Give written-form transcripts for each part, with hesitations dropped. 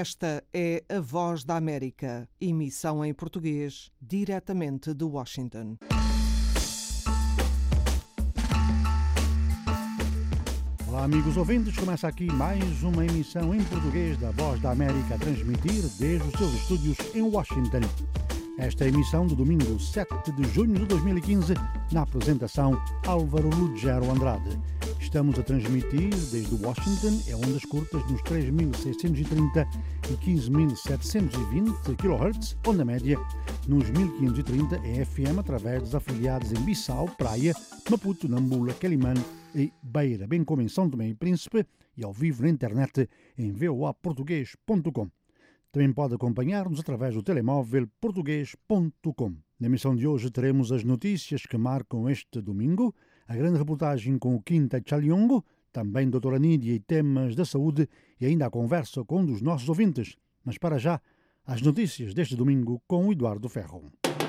Esta é a Voz da América, emissão em português, diretamente de Washington. Olá, amigos ouvintes, começa aqui mais uma emissão em português da Voz da América a transmitir desde os seus estúdios em Washington. Esta é a emissão do domingo 7 de junho de 2015, na apresentação Álvaro Lugero Andrade. Estamos a transmitir desde Washington em ondas curtas nos 3.630 e 15.720 kHz, onda média nos 1.530 em FM através dos afiliados em Bissau, Praia, Maputo, Nampula, Quelimane e Beira, bem como em São Tomé e Príncipe e ao vivo na internet em voaportugues.com. Também pode acompanhar-nos através do telemóvel português.com. Na emissão de hoje teremos as notícias que marcam este domingo, a grande reportagem com o Quinta Chaliongo, também doutora Nídia e temas da saúde e ainda a conversa com um dos nossos ouvintes. Mas para já, as notícias deste domingo com o Eduardo Ferro.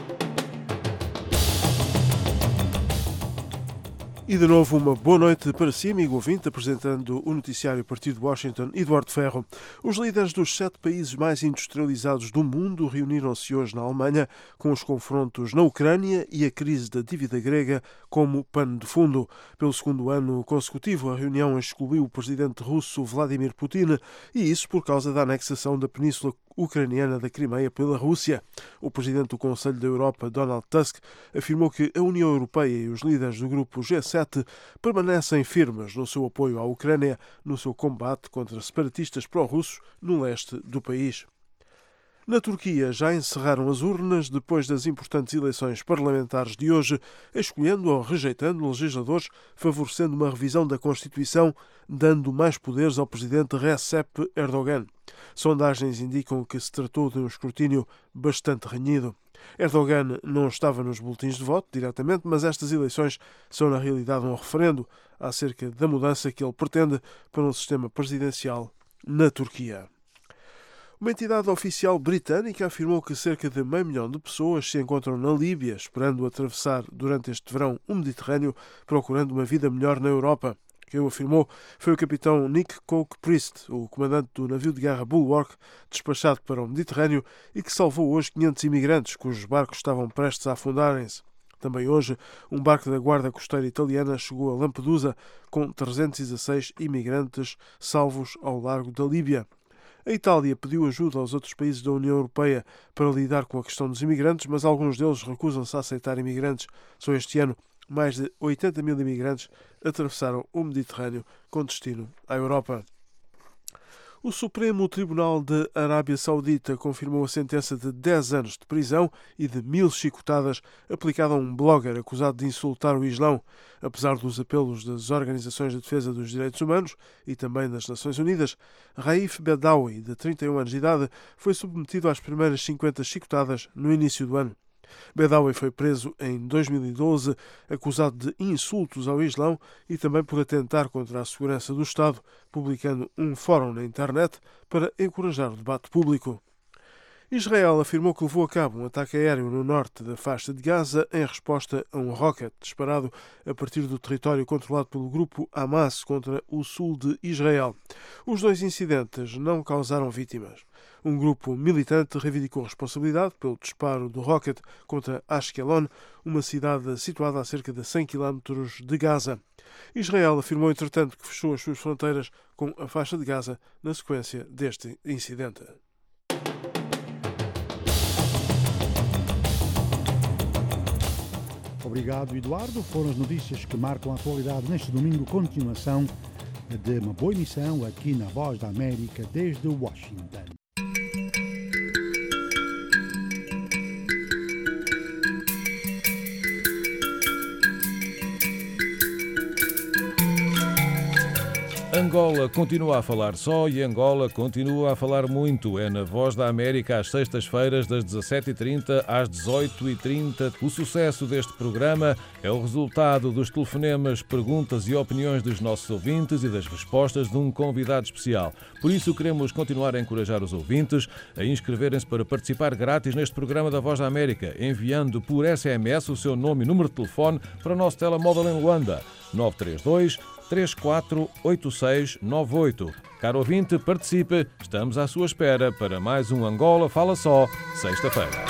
E de novo uma boa noite para si, amigo ouvinte, apresentando o noticiário a partir de Washington, Eduardo Ferro. Os líderes dos 7 países mais industrializados do mundo reuniram-se hoje na Alemanha com os confrontos na Ucrânia e a crise da dívida grega como pano de fundo. Pelo segundo ano consecutivo, a reunião excluiu o presidente russo Vladimir Putin, e isso por causa da anexação da península ucraniana da Crimeia pela Rússia. O presidente do Conselho da Europa, Donald Tusk, afirmou que a União Europeia e os líderes do grupo G7 permanecem firmes no seu apoio à Ucrânia no seu combate contra separatistas pró-russos no leste do país. Na Turquia já encerraram as urnas depois das importantes eleições parlamentares de hoje, escolhendo ou rejeitando legisladores, favorecendo uma revisão da Constituição, dando mais poderes ao presidente Recep Erdogan. Sondagens indicam que se tratou de um escrutínio bastante renhido. Erdogan não estava nos boletins de voto diretamente, mas estas eleições são na realidade um referendo acerca da mudança que ele pretende para um sistema presidencial na Turquia. Uma entidade oficial britânica afirmou que cerca de 500 mil de pessoas se encontram na Líbia, esperando atravessar durante este verão o Mediterrâneo, procurando uma vida melhor na Europa. Quem o afirmou foi o capitão Nick Coke-Priest, o comandante do navio de guerra Bulwark, despachado para o Mediterrâneo e que salvou hoje 500 imigrantes, cujos barcos estavam prestes a afundarem-se. Também hoje, um barco da Guarda Costeira Italiana chegou a Lampedusa com 316 imigrantes salvos ao largo da Líbia. A Itália pediu ajuda aos outros países da União Europeia para lidar com a questão dos imigrantes, mas alguns deles recusam-se a aceitar imigrantes. Só este ano, mais de 80 mil imigrantes atravessaram o Mediterrâneo com destino à Europa. O Supremo Tribunal da Arábia Saudita confirmou a sentença de 10 anos de prisão e de 1000 chicotadas aplicada a um blogger acusado de insultar o Islão. Apesar dos apelos das organizações de defesa dos direitos humanos e também das Nações Unidas, Raif Badawi, de 31 anos de idade, foi submetido às primeiras 50 chicotadas no início do ano. Badawi foi preso em 2012, acusado de insultos ao Islão e também por atentar contra a segurança do Estado, publicando um fórum na internet para encorajar o debate público. Israel afirmou que levou a cabo um ataque aéreo no norte da faixa de Gaza em resposta a um rocket disparado a partir do território controlado pelo grupo Hamas contra o sul de Israel. Os dois incidentes não causaram vítimas. Um grupo militante reivindicou responsabilidade pelo disparo do rocket contra Ashkelon, uma cidade situada a cerca de 100 km de Gaza. Israel afirmou, entretanto, que fechou as suas fronteiras com a faixa de Gaza na sequência deste incidente. Obrigado, Eduardo. Foram as notícias que marcam a atualidade neste domingo. Continuação de uma boa emissão aqui na Voz da América desde Washington. Angola continua a falar só e Angola continua a falar muito. É na Voz da América às sextas-feiras das 17h30 às 18h30. O sucesso deste programa é o resultado dos telefonemas, perguntas e opiniões dos nossos ouvintes e das respostas de um convidado especial. Por isso queremos continuar a encorajar os ouvintes a inscreverem-se para participar grátis neste programa da Voz da América, enviando por SMS o seu nome e número de telefone para o nosso telemóvel em Luanda, 932 348698. Caro ouvinte, participe, estamos à sua espera para mais um Angola Fala Só, sexta-feira.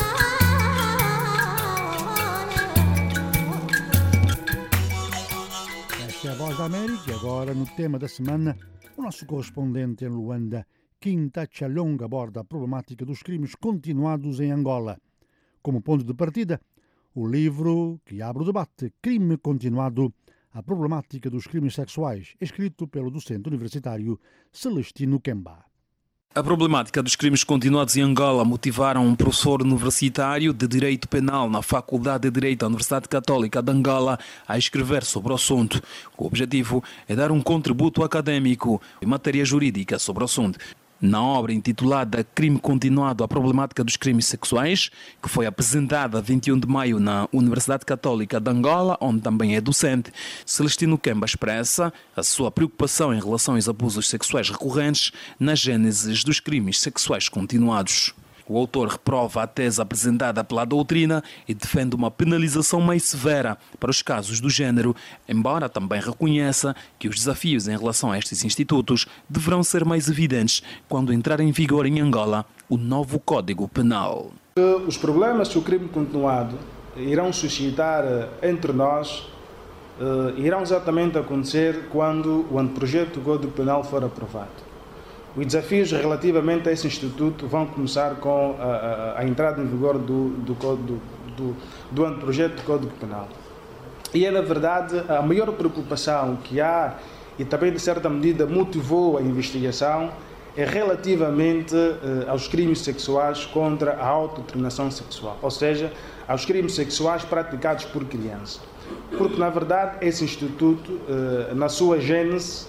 Esta é a Voz da América e agora, no tema da semana, o nosso correspondente em Luanda, Quinta Chalonga, aborda a problemática dos crimes continuados em Angola. Como ponto de partida, o livro que abre o debate, Crime Continuado, a problemática dos crimes sexuais, escrito pelo docente universitário Celestino Kemba. A problemática dos crimes continuados em Angola motivaram um professor universitário de Direito Penal na Faculdade de Direito da Universidade Católica de Angola a escrever sobre o assunto. O objetivo é dar um contributo académico em matéria jurídica sobre o assunto. Na obra intitulada Crime Continuado, a problemática dos crimes sexuais, que foi apresentada 21 de maio na Universidade Católica de Angola, onde também é docente, Celestino Kemba expressa a sua preocupação em relação aos abusos sexuais recorrentes na gênese dos crimes sexuais continuados. O autor reprova a tese apresentada pela doutrina e defende uma penalização mais severa para os casos do género, embora também reconheça que os desafios em relação a estes institutos deverão ser mais evidentes quando entrar em vigor em Angola o novo Código Penal. Os problemas que o crime continuado irão suscitar entre nós irão exatamente acontecer quando o anteprojeto do Código Penal for aprovado. Os desafios relativamente a esse instituto vão começar com a entrada em vigor do anteprojeto do Código Penal. E é, na verdade, a maior preocupação que há, e também, de certa medida, motivou a investigação, é relativamente aos crimes sexuais contra a autodeterminação sexual, ou seja, aos crimes sexuais praticados por crianças. Porque, na verdade, esse instituto, na sua gênese,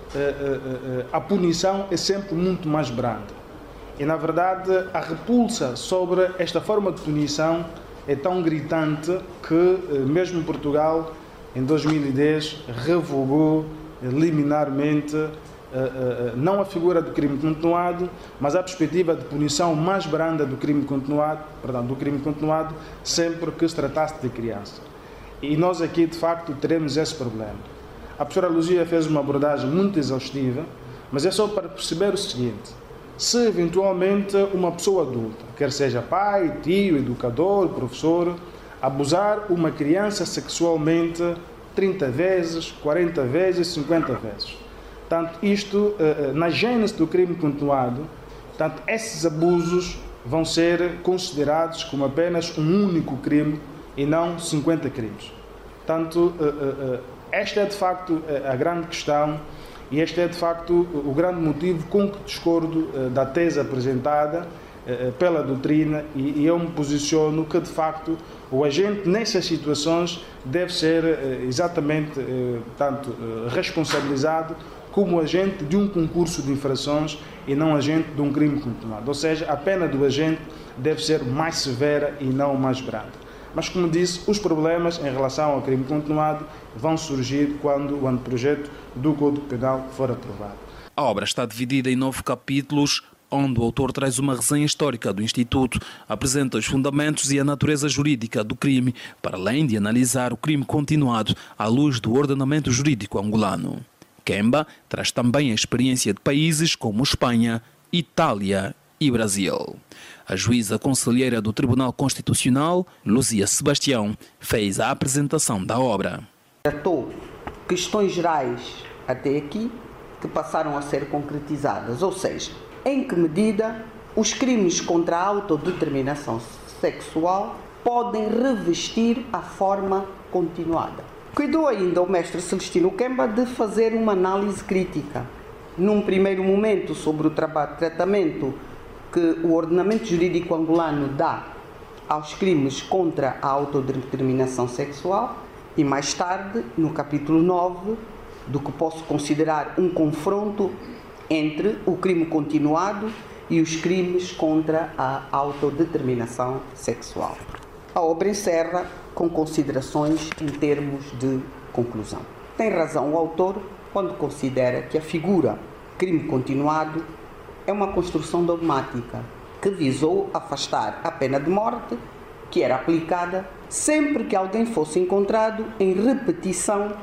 a punição é sempre muito mais branda. E, na verdade, a repulsa sobre esta forma de punição é tão gritante que, mesmo Portugal, em 2010, revogou liminarmente não a figura do crime continuado, mas a perspectiva de punição mais branda do crime continuado, sempre que se tratasse de criança. E nós aqui, de facto, teremos esse problema. A professora Luzia fez uma abordagem muito exaustiva, mas é só para perceber o seguinte: se eventualmente uma pessoa adulta, quer seja pai, tio, educador, professor, abusar uma criança sexualmente 30 vezes, 40 vezes, 50 vezes. Portanto, isto, na gênese do crime continuado, portanto, esses abusos vão ser considerados como apenas um único crime e não 50 crimes. Portanto, esta é de facto a grande questão e este é de facto o grande motivo com que discordo da tese apresentada pela doutrina e eu me posiciono que de facto o agente nessas situações deve ser exatamente tanto responsabilizado como agente de um concurso de infrações e não agente de um crime continuado. Ou seja, a pena do agente deve ser mais severa e não mais branda. Mas, como disse, os problemas em relação ao crime continuado vão surgir quando o anteprojeto do Código Penal for aprovado. A obra está dividida em 9 capítulos, onde o autor traz uma resenha histórica do Instituto, apresenta os fundamentos e a natureza jurídica do crime, para além de analisar o crime continuado à luz do ordenamento jurídico angolano. Kemba traz também a experiência de países como Espanha, Itália e Brasil. A juíza conselheira do Tribunal Constitucional, Luzia Sebastião, fez a apresentação da obra. Tratou questões gerais até aqui que passaram a ser concretizadas, ou seja, em que medida os crimes contra a autodeterminação sexual podem revestir a forma continuada. Cuidou ainda o mestre Celestino Kemba de fazer uma análise crítica, num primeiro momento sobre o tratamento que o ordenamento jurídico angolano dá aos crimes contra a autodeterminação sexual e mais tarde, no capítulo 9, do que posso considerar um confronto entre o crime continuado e os crimes contra a autodeterminação sexual. A obra encerra com considerações em termos de conclusão. Tem razão o autor quando considera que a figura crime continuado é uma construção dogmática que visou afastar a pena de morte que era aplicada sempre que alguém fosse encontrado em repetição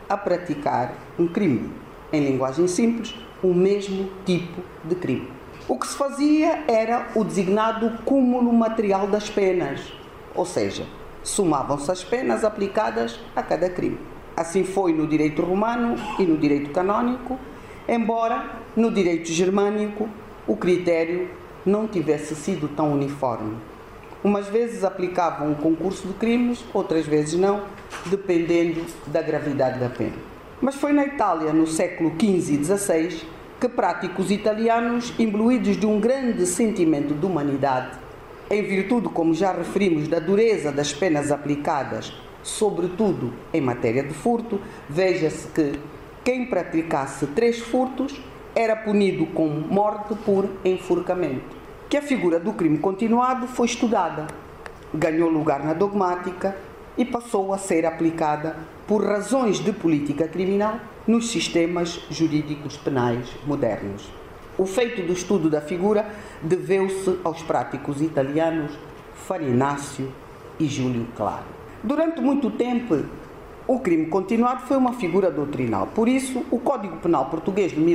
a praticar um crime. Em linguagem simples, o mesmo tipo de crime. O que se fazia era o designado cúmulo material das penas, ou seja, somavam-se as penas aplicadas a cada crime. Assim foi no direito romano e no direito canônico, embora no direito germânico o critério não tivesse sido tão uniforme. Umas vezes aplicavam um concurso de crimes, outras vezes não, dependendo da gravidade da pena. Mas foi na Itália, no século XV e XVI, que práticos italianos, imbuídos de um grande sentimento de humanidade, em virtude, como já referimos, da dureza das penas aplicadas, sobretudo em matéria de furto, veja-se que quem praticasse 3 furtos era punido com morte por enforcamento. Que a figura do crime continuado foi estudada, ganhou lugar na dogmática e passou a ser aplicada por razões de política criminal nos sistemas jurídicos penais modernos. O feito do estudo da figura deveu-se aos práticos italianos Farinácio e Júlio Claro. Durante muito tempo, o crime continuado foi uma figura doutrinal. Por isso, o Código Penal Português de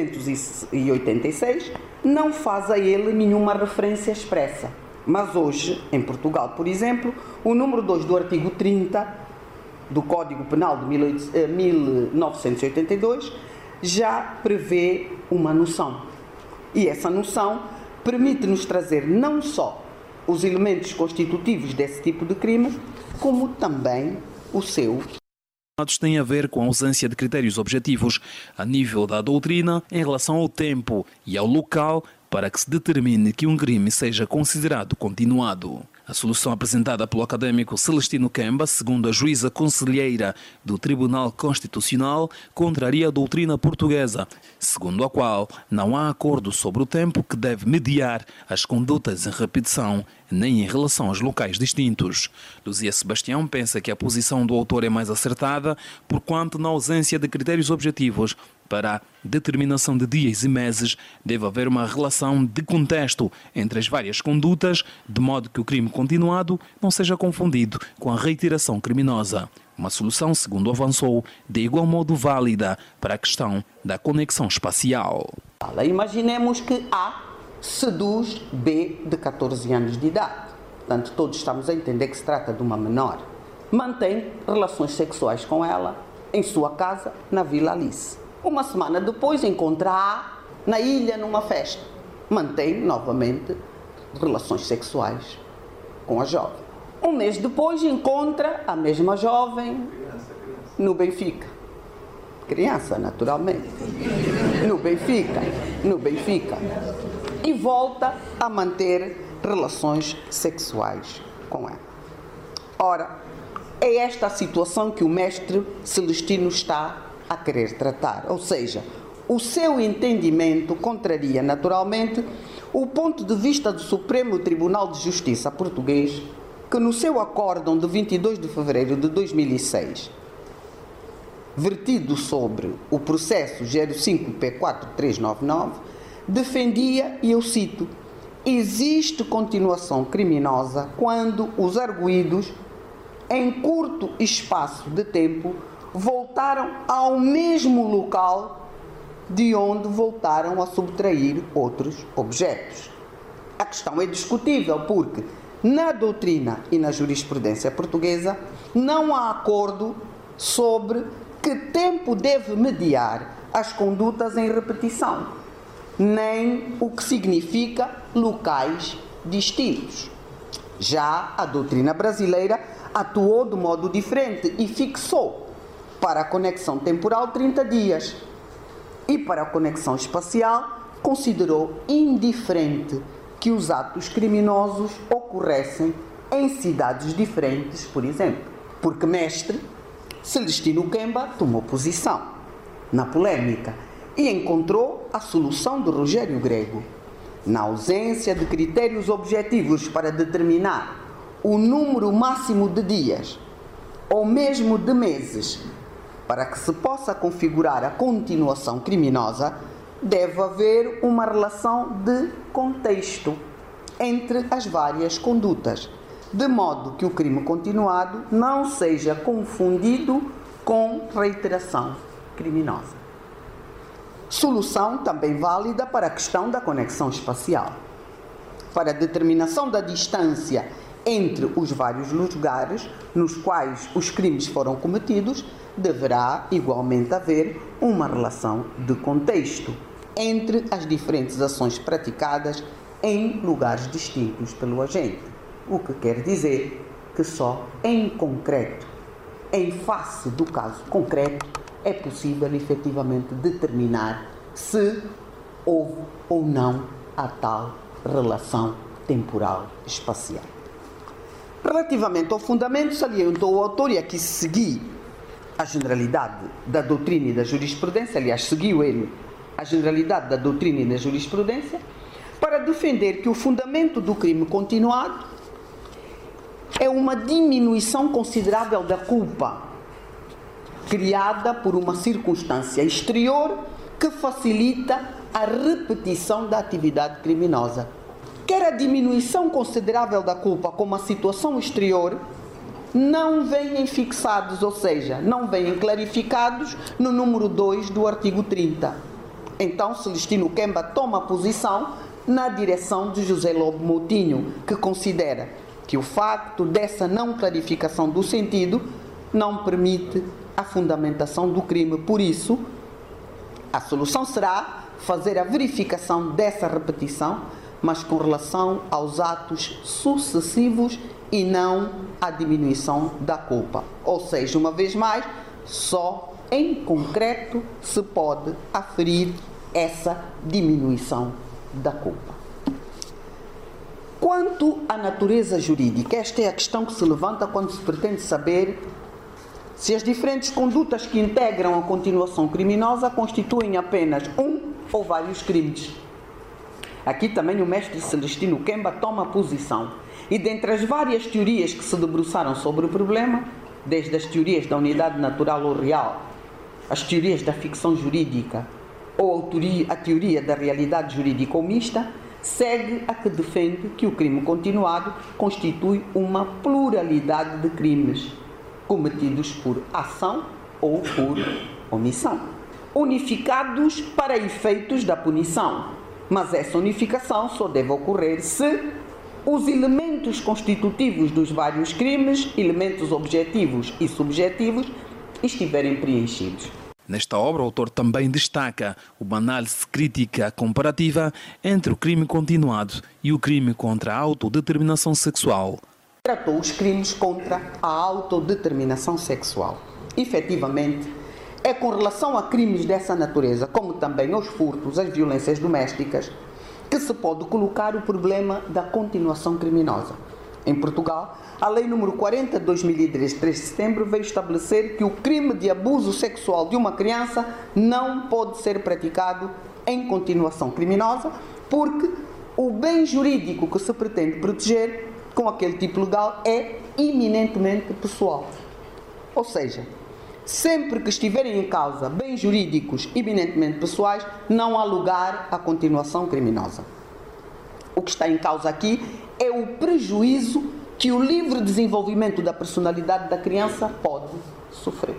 1886 não faz a ele nenhuma referência expressa. Mas hoje, em Portugal, por exemplo, o número 2 do artigo 30 do Código Penal de 1982 já prevê uma noção. E essa noção permite-nos trazer não só os elementos constitutivos desse tipo de crime, como também o seu. Tem a ver com a ausência de critérios objetivos a nível da doutrina em relação ao tempo e ao local para que se determine que um crime seja considerado continuado. A solução apresentada pelo académico Celestino Kemba, segundo a juíza conselheira do Tribunal Constitucional, contraria a doutrina portuguesa, segundo a qual não há acordo sobre o tempo que deve mediar as condutas em repetição, nem em relação aos locais distintos. Luzia Sebastião pensa que a posição do autor é mais acertada, porquanto, na ausência de critérios objetivos para a determinação de dias e meses, deve haver uma relação de contexto entre as várias condutas, de modo que o crime continuado não seja confundido com a reiteração criminosa. Uma solução, segundo avançou, de igual modo válida para a questão da conexão espacial. Imaginemos que A seduz B de 14 anos de idade. Portanto, todos estamos a entender que se trata de uma menor. Mantém relações sexuais com ela em sua casa, na Vila Alice. Uma semana depois encontra A na ilha numa festa. Mantém novamente relações sexuais com a jovem. Um mês depois encontra a mesma jovem no Benfica. Criança, naturalmente. No Benfica. E volta a manter relações sexuais com ela. Ora, é esta a situação que o mestre Celestino está a querer tratar, ou seja, o seu entendimento contraria naturalmente o ponto de vista do Supremo Tribunal de Justiça português, que no seu acórdão de 22 de fevereiro de 2006, vertido sobre o processo 05P4399, defendia, e eu cito, existe continuação criminosa quando os arguidos, em curto espaço de tempo, voltaram ao mesmo local de onde voltaram a subtrair outros objetos. A questão é discutível porque, na doutrina e na jurisprudência portuguesa, não há acordo sobre que tempo deve mediar as condutas em repetição, nem o que significa locais distintos. Já a doutrina brasileira atuou de modo diferente e fixou para a conexão temporal 30 dias e para a conexão espacial considerou indiferente que os atos criminosos ocorressem em cidades diferentes, por exemplo, porque mestre Celestino Kemba tomou posição na polêmica e encontrou a solução de Rogério Grego. Na ausência de critérios objetivos para determinar o número máximo de dias ou mesmo de meses para que se possa configurar a continuação criminosa, deve haver uma relação de contexto entre as várias condutas, de modo que o crime continuado não seja confundido com reiteração criminosa. Solução também válida para a questão da conexão espacial. Para a determinação da distância entre os vários lugares nos quais os crimes foram cometidos, deverá igualmente haver uma relação de contexto entre as diferentes ações praticadas em lugares distintos pelo agente. O que quer dizer que só em concreto, em face do caso concreto, é possível efetivamente determinar se houve ou não a tal relação temporal espacial. Relativamente ao fundamento, salientou o autor, e aqui segui a generalidade da doutrina e da jurisprudência, aliás, seguiu ele a generalidade da doutrina e da jurisprudência, para defender que o fundamento do crime continuado é uma diminuição considerável da culpa criada por uma circunstância exterior que facilita a repetição da atividade criminosa. Quer a diminuição considerável da culpa como a situação exterior não vêm fixados, ou seja, não vêm clarificados no número 2 do artigo 30. Então, Celestino Kemba toma posição na direção de José Lobo Moutinho, que considera que o facto dessa não clarificação do sentido não permite a fundamentação do crime. Por isso, a solução será fazer a verificação dessa repetição, mas com relação aos atos sucessivos e não à diminuição da culpa. Ou seja, uma vez mais, só em concreto se pode aferir essa diminuição da culpa. Quanto à natureza jurídica, esta é a questão que se levanta quando se pretende saber se as diferentes condutas que integram a continuação criminosa constituem apenas um ou vários crimes. Aqui também o mestre Celestino Kemba toma posição, e dentre as várias teorias que se debruçaram sobre o problema, desde as teorias da unidade natural ou real, as teorias da ficção jurídica ou a teoria da realidade jurídica ou mista, segue a que defende que o crime continuado constitui uma pluralidade de crimes cometidos por ação ou por omissão, unificados para efeitos da punição, mas essa unificação só deve ocorrer se os elementos constitutivos dos vários crimes, elementos objetivos e subjetivos, estiverem preenchidos. Nesta obra, o autor também destaca uma análise crítica comparativa entre o crime continuado e o crime contra a autodeterminação sexual. Tratou os crimes contra a autodeterminação sexual. Efetivamente, é com relação a crimes dessa natureza, como também aos furtos, às violências domésticas, que se pode colocar o problema da continuação criminosa. Em Portugal, a Lei nº 40 de 2003, 3 de setembro, veio estabelecer que o crime de abuso sexual de uma criança não pode ser praticado em continuação criminosa, porque o bem jurídico que se pretende proteger com aquele tipo legal é eminentemente pessoal. Ou seja, sempre que estiverem em causa bens jurídicos eminentemente pessoais, não há lugar à continuação criminosa. O que está em causa aqui é o prejuízo que o livre desenvolvimento da personalidade da criança pode sofrer.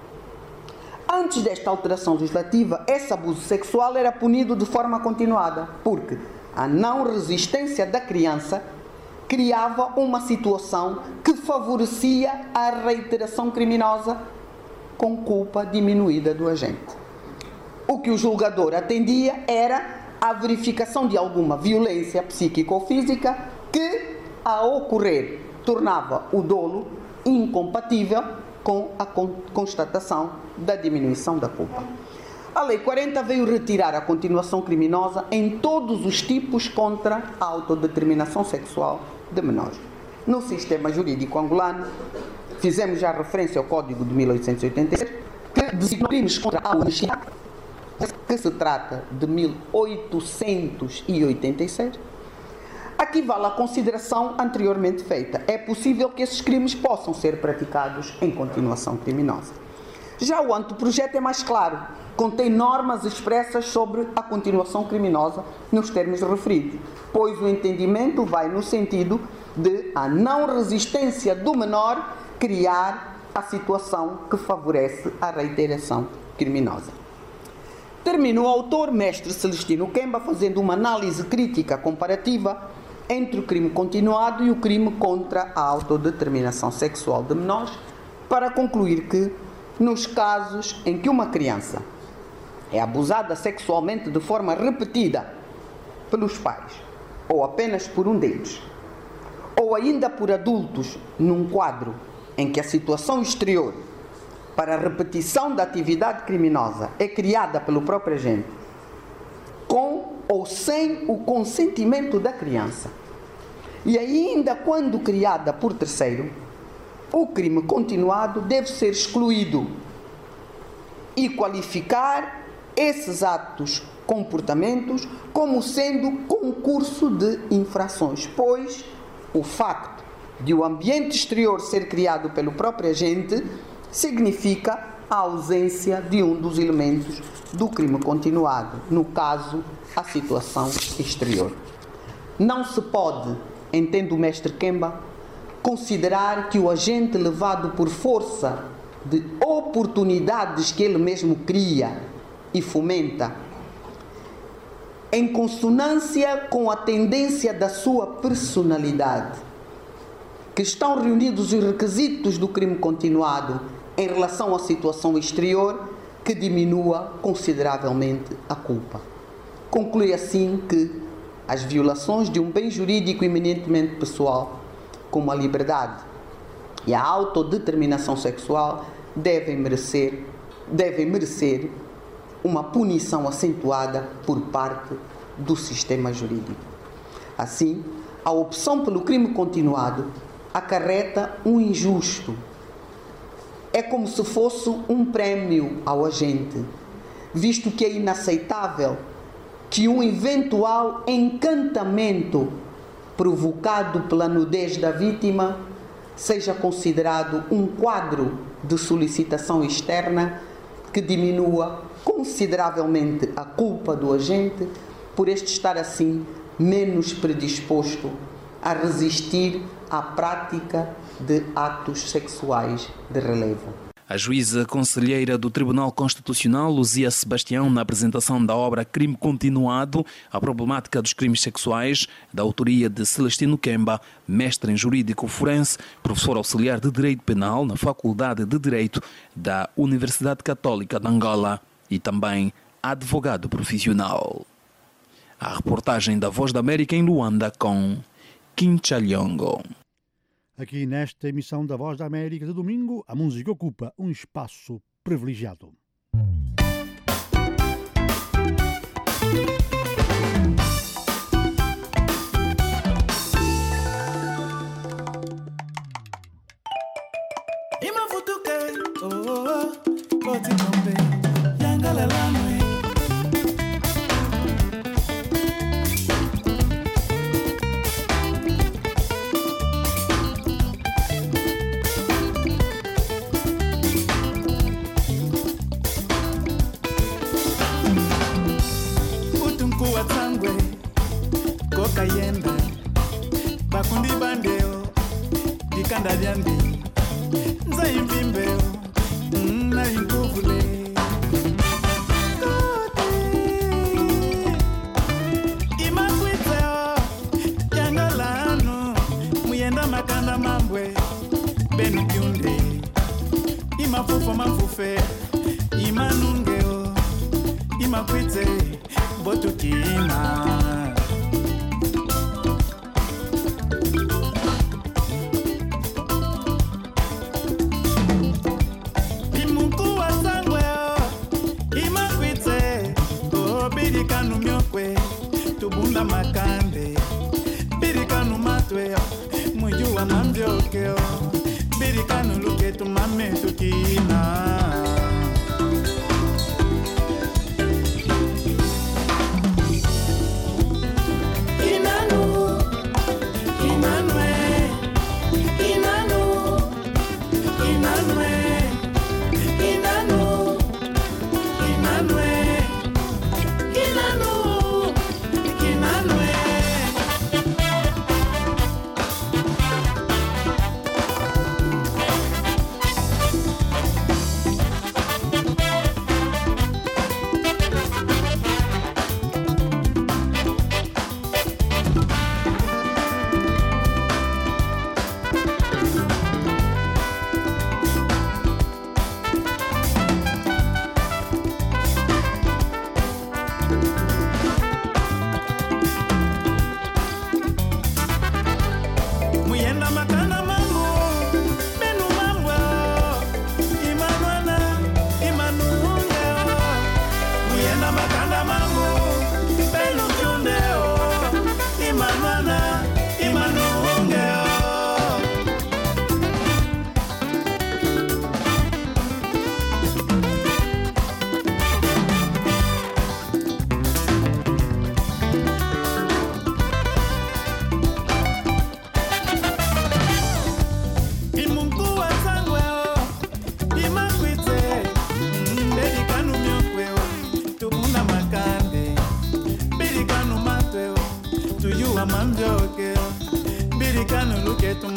Antes desta alteração legislativa, esse abuso sexual era punido de forma continuada, porque a não resistência da criança criava uma situação que favorecia a reiteração criminosa com culpa diminuída do agente. O que o julgador atendia era a verificação de alguma violência psíquica ou física que, a ocorrer, tornava o dolo incompatível com a constatação da diminuição da culpa. A Lei 40 veio retirar a continuação criminosa em todos os tipos contra a autodeterminação sexual de menores. No sistema jurídico angolano, fizemos já referência ao Código de 1886, que designou crimes contra a honestidade, que se trata de 1886. Aqui vale a consideração anteriormente feita. É possível que esses crimes possam ser praticados em continuação criminosa. Já o anteprojeto é mais claro. Contém normas expressas sobre a continuação criminosa nos termos referidos, pois o entendimento vai no sentido de a não resistência do menor criar a situação que favorece a reiteração criminosa. Termina o autor, mestre Celestino Kemba, fazendo uma análise crítica comparativa entre o crime continuado e o crime contra a autodeterminação sexual de menores, para concluir que, nos casos em que uma criança é abusada sexualmente de forma repetida pelos pais, ou apenas por um deles, ou ainda por adultos, num quadro em que a situação exterior para a repetição da atividade criminosa é criada pelo próprio agente, com ou sem o consentimento da criança, e ainda quando criada por terceiro, o crime continuado deve ser excluído e qualificar esses atos, comportamentos, como sendo concurso de infrações, pois o facto de o ambiente exterior ser criado pelo próprio agente significa a ausência de um dos elementos do crime continuado, no caso, a situação exterior. Não se pode, entende o mestre Kemba, considerar que o agente levado por força de oportunidades que ele mesmo cria e fomenta, em consonância com a tendência da sua personalidade, que estão reunidos os requisitos do crime continuado em relação à situação exterior, que diminua consideravelmente a culpa. Conclui assim que as violações de um bem jurídico eminentemente pessoal, como a liberdade e a autodeterminação sexual, devem merecer uma punição acentuada por parte do sistema jurídico. Assim, a opção pelo crime continuado acarreta um injusto. É como se fosse um prémio ao agente, visto que é inaceitável que um eventual encantamento provocado pela nudez da vítima seja considerado um quadro de solicitação externa que diminua consideravelmente a culpa do agente por este estar assim menos predisposto a resistir à prática de atos sexuais de relevo. A juíza conselheira do Tribunal Constitucional, Luzia Sebastião, na apresentação da obra Crime Continuado, a problemática dos crimes sexuais, da autoria de Celestino Kemba, mestre em jurídico forense, professor auxiliar de Direito Penal na Faculdade de Direito da Universidade Católica de Angola e também advogado profissional. A reportagem da Voz da América em Luanda com Kim Chaliongo. Aqui nesta emissão da Voz da América de domingo, a música ocupa um espaço privilegiado. Kokayenda bakundi bandeo dikanda dyandi nzaimbimbe na inkuvule imakwiteo yangalano muyenda makanda mambwe benu kyunde imafufo mafufe imanungeo imakwite botutima birikanu myokwe tubunda makande birikanu matwe mujua mambyokeo birikanu luke tumame tukina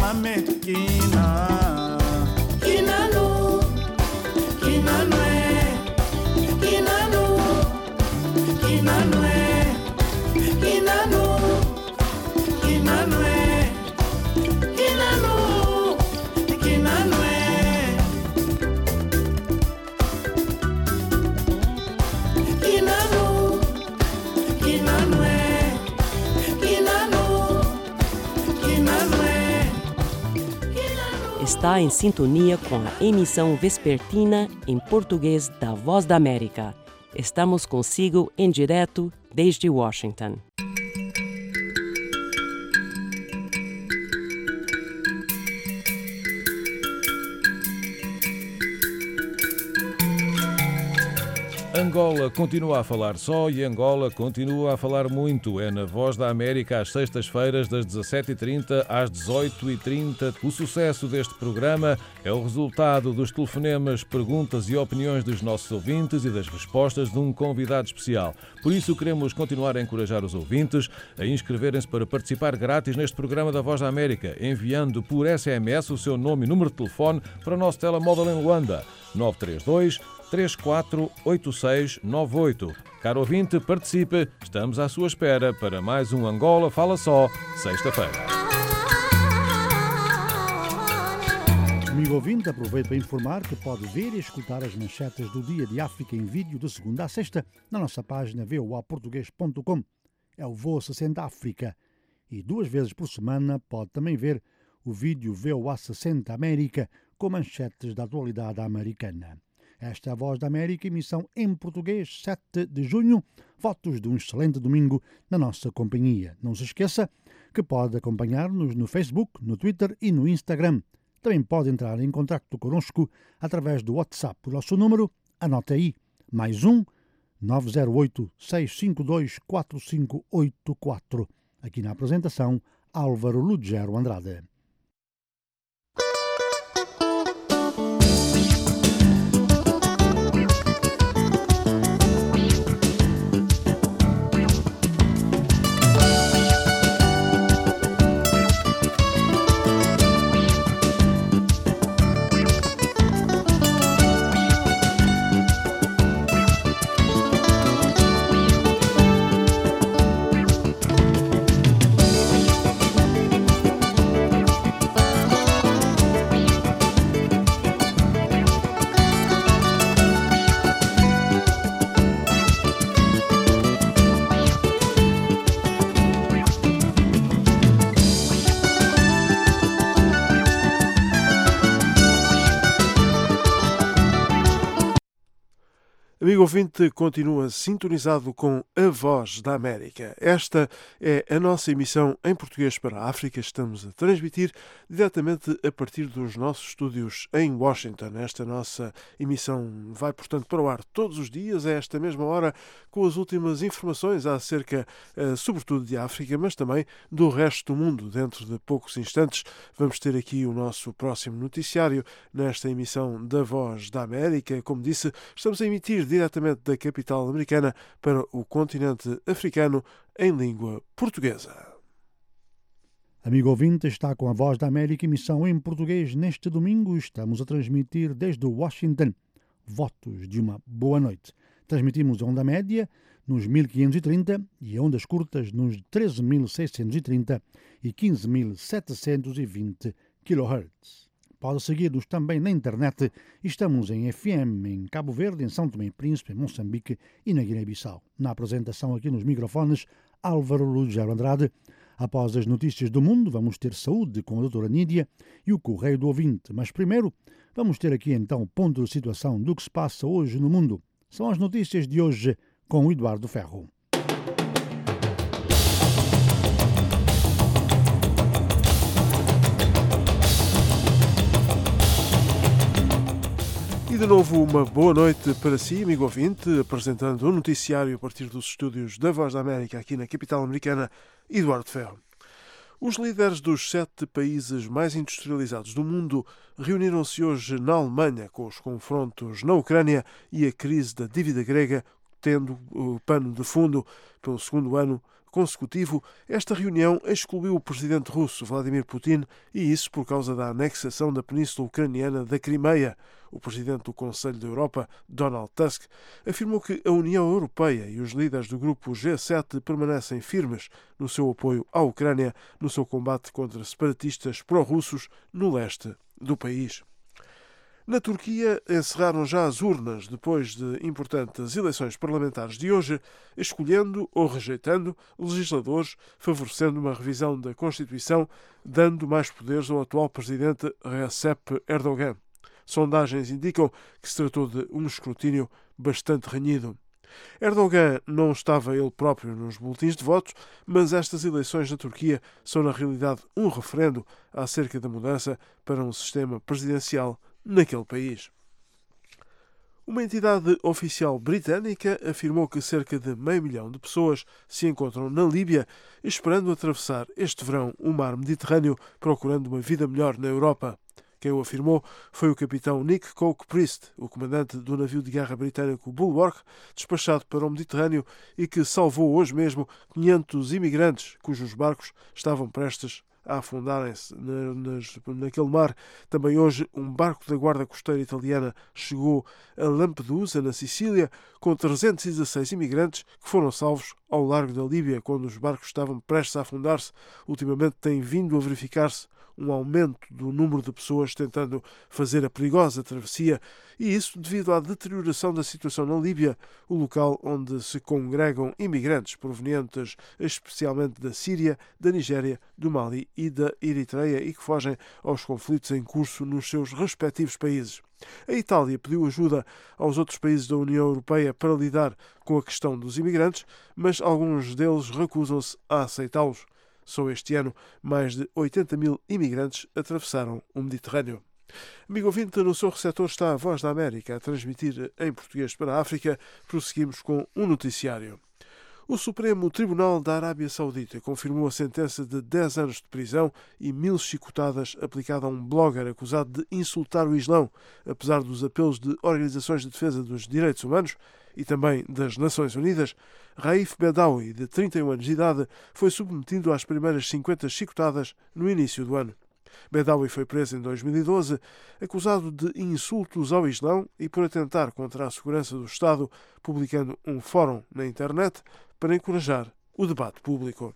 Mohamed Kina. Kinano, Kinanoe, Kinano, Kinanoe, Kinano, Kinanoe, Kinano, Kinanoe. Está em sintonia com a emissão vespertina em português da Voz da América. Estamos consigo em direto desde Washington. Angola continua a falar só e Angola continua a falar muito. É na Voz da América às sextas-feiras das 17h30 às 18h30. O sucesso deste programa é o resultado dos telefonemas, perguntas e opiniões dos nossos ouvintes e das respostas de um convidado especial. Por isso queremos continuar a encorajar os ouvintes a inscreverem-se para participar grátis neste programa da Voz da América, enviando por SMS o seu nome e número de telefone para o nosso telemóvel em Luanda, 932 348698. Caro ouvinte, participe. Estamos à sua espera para mais um Angola Fala Só, sexta-feira. Amigo ouvinte, aproveito para informar que pode ver e escutar as manchetes do Dia de África em vídeo de segunda a sexta na nossa página voaportugues.com. É o VOA 60 África. E 2 vezes por semana pode também ver o vídeo VOA 60 América com manchetes da atualidade americana. Esta é a Voz da América, emissão em português, 7 de junho. Votos de um excelente domingo na nossa companhia. Não se esqueça que pode acompanhar-nos no Facebook, no Twitter e no Instagram. Também pode entrar em contacto connosco através do WhatsApp. O nosso número, anote aí, +1 908 652 4584. Aqui na apresentação, Álvaro Lugero Andrade. Amigo ouvinte, continua sintonizado com a Voz da América. Esta é a nossa emissão em português para a África. Estamos a transmitir diretamente a partir dos nossos estúdios em Washington. Esta nossa emissão vai, portanto, para o ar todos os dias, a esta mesma hora, com as últimas informações acerca, sobretudo, de África, mas também do resto do mundo. Dentro de poucos instantes vamos ter aqui o nosso próximo noticiário nesta emissão da Voz da América. Como disse, estamos a emitir diretamente da capital americana para o continente africano em língua portuguesa. Amigo ouvinte, está com a Voz da América, emissão em português. Neste domingo estamos a transmitir desde Washington. Votos de uma boa noite. Transmitimos a onda média nos 1530 e ondas curtas nos 13.630 e 15.720 kHz. Pode seguir-nos também na internet. Estamos em FM em Cabo Verde, em São Tomé e Príncipe, em Moçambique e na Guiné-Bissau. Na apresentação aqui nos microfones, Álvaro Lugero Andrade. Após as notícias do mundo, vamos ter saúde com a doutora Nídia e o Correio do Ouvinte. Mas primeiro, vamos ter aqui então o ponto de situação do que se passa hoje no mundo. São as notícias de hoje com o Eduardo Ferro. E de novo uma boa noite para si, amigo ouvinte, apresentando o noticiário a partir dos estúdios da Voz da América aqui na capital americana, Eduardo Ferro. Os líderes dos 7 países mais industrializados do mundo reuniram-se hoje na Alemanha com os confrontos na Ucrânia e a crise da dívida grega tendo o pano de fundo pelo segundo ano consecutivo, esta reunião excluiu o presidente russo Vladimir Putin, e isso por causa da anexação da península ucraniana da Crimeia. O presidente do Conselho da Europa, Donald Tusk, afirmou que a União Europeia e os líderes do grupo G7 permanecem firmes no seu apoio à Ucrânia no seu combate contra separatistas pró-russos no leste do país. Na Turquia, encerraram já as urnas depois de importantes eleições parlamentares de hoje, escolhendo ou rejeitando legisladores, favorecendo uma revisão da Constituição, dando mais poderes ao atual presidente Recep Erdogan. Sondagens indicam que se tratou de um escrutínio bastante renhido. Erdogan não estava ele próprio nos boletins de votos, mas estas eleições na Turquia são na realidade um referendo acerca da mudança para um sistema presidencial naquele país. Uma entidade oficial britânica afirmou que cerca de 500 mil de pessoas se encontram na Líbia, esperando atravessar este verão o mar Mediterrâneo, procurando uma vida melhor na Europa. Quem o afirmou foi o capitão Nick Coke-Priest, o comandante do navio de guerra britânico Bulwark, despachado para o Mediterrâneo e que salvou hoje mesmo 500 imigrantes cujos barcos estavam prestes a afundarem-se naquele mar. Também hoje, um barco da Guarda Costeira italiana chegou a Lampedusa, na Sicília, com 316 imigrantes que foram salvos ao largo da Líbia, quando os barcos estavam prestes a afundar-se. Ultimamente tem vindo a verificar-se um aumento do número de pessoas tentando fazer a perigosa travessia, e isso devido à deterioração da situação na Líbia, o local onde se congregam imigrantes provenientes especialmente da Síria, da Nigéria, do Mali e da Eritreia e que fogem aos conflitos em curso nos seus respectivos países. A Itália pediu ajuda aos outros países da União Europeia para lidar com a questão dos imigrantes, mas alguns deles recusam-se a aceitá-los. Só este ano, mais de 80 mil imigrantes atravessaram o Mediterrâneo. Amigo ouvinte, no seu receptor está a Voz da América a transmitir em português para a África. Prosseguimos com um noticiário. O Supremo Tribunal da Arábia Saudita confirmou a sentença de 10 anos de prisão e 1000 chicotadas aplicada a um blogger acusado de insultar o Islão, apesar dos apelos de organizações de defesa dos direitos humanos e também das Nações Unidas. Raif Badawi, de 31 anos de idade, foi submetido às primeiras 50 chicotadas no início do ano. Badawi foi preso em 2012, acusado de insultos ao Islão e por atentar contra a segurança do Estado, publicando um fórum na internet para encorajar o debate público.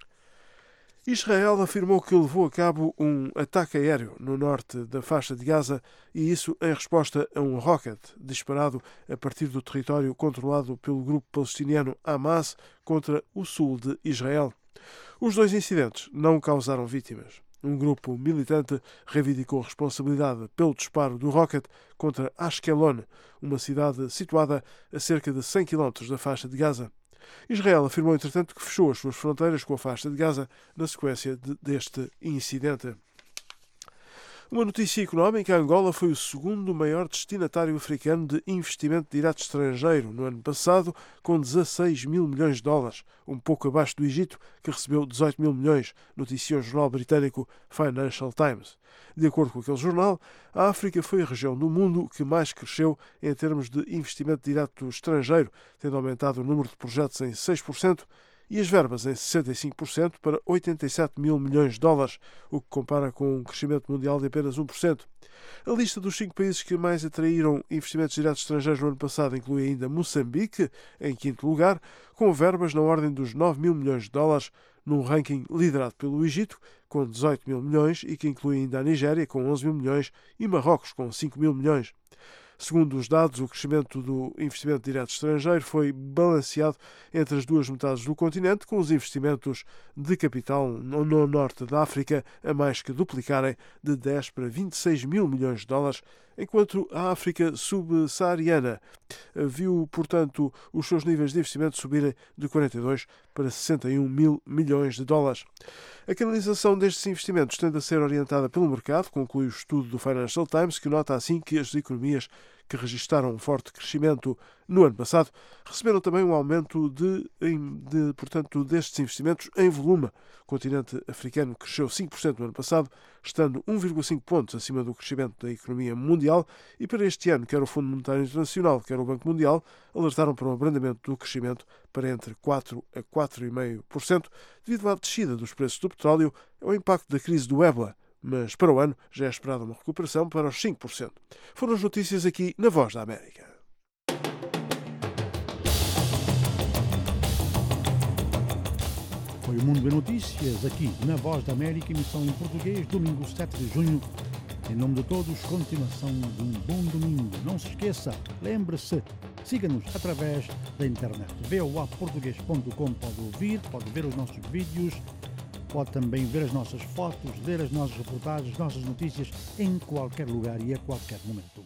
Israel afirmou que levou a cabo um ataque aéreo no norte da faixa de Gaza, e isso em resposta a um rocket disparado a partir do território controlado pelo grupo palestiniano Hamas contra o sul de Israel. Os dois incidentes não causaram vítimas. Um grupo militante reivindicou responsabilidade pelo disparo do rocket contra Ashkelon, uma cidade situada a cerca de 100 km da faixa de Gaza. Israel afirmou, entretanto, que fechou as suas fronteiras com a faixa de Gaza na sequência deste incidente. Uma notícia económica: Angola foi o segundo maior destinatário africano de investimento direto estrangeiro no ano passado, com 16 mil milhões de dólares, um pouco abaixo do Egito, que recebeu 18 mil milhões, noticia o jornal britânico Financial Times. De acordo com aquele jornal, a África foi a região do mundo que mais cresceu em termos de investimento direto estrangeiro, tendo aumentado o número de projetos em 6%, e as verbas em 65% para 87 mil milhões de dólares, o que compara com um crescimento mundial de apenas 1%. A lista dos 5 países que mais atraíram investimentos diretos estrangeiros no ano passado inclui ainda Moçambique, em 5º lugar, com verbas na ordem dos 9 mil milhões de dólares, num ranking liderado pelo Egito, com 18 mil milhões, e que inclui ainda a Nigéria, com 11 mil milhões, e Marrocos, com 5 mil milhões. Segundo os dados, o crescimento do investimento direto estrangeiro foi balanceado entre as duas metades do continente, com os investimentos de capital no norte da África a mais que duplicarem de 10 para 26 mil milhões de dólares, enquanto a África subsaariana viu, portanto, os seus níveis de investimento subirem de 42 para 61 mil milhões de dólares. A canalização destes investimentos tende a ser orientada pelo mercado, conclui o estudo do Financial Times, que nota assim que as economias que registaram um forte crescimento no ano passado, receberam também um aumento portanto, destes investimentos em volume. O continente africano cresceu 5% no ano passado, estando 1,5 pontos acima do crescimento da economia mundial, e para este ano, quer o Fundo Monetário Internacional, quer o Banco Mundial, alertaram para um abrandamento do crescimento para entre 4% a 4,5%, devido à descida dos preços do petróleo e ao impacto da crise do ébola. Mas para o ano já é esperada uma recuperação para os 5%. Foram as notícias aqui na Voz da América. Foi o Mundo de Notícias, aqui na Voz da América, emissão em português, domingo 7 de junho. Em nome de todos, continuação de um bom domingo. Não se esqueça, lembre-se, siga-nos através da internet. voaportugues.com, pode ouvir, pode ver os nossos vídeos, pode também ver as nossas fotos, ler as nossas reportagens, nossas notícias em qualquer lugar e a qualquer momento.